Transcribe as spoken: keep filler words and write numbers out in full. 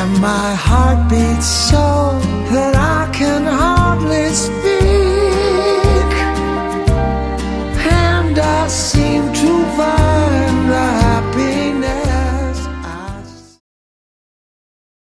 And my heart beats so that I can hardly speak.